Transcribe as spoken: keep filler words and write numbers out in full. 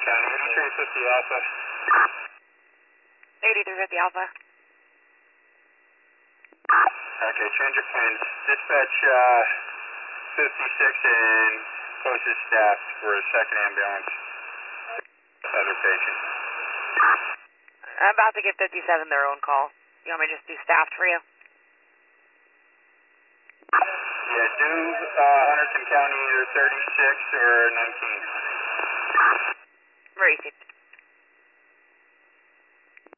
County, eighty-three fifty Alpha. eighty-three fifty Alpha. Okay, change of plans. Dispatch uh, fifty-six and post is staffed for a second ambulance. Other patient. I'm about to give fifty-seven their own call. You want me to just do staffed for you? Yeah, do uh, Hunterdon County either thirty-six or nineteen. Where are you?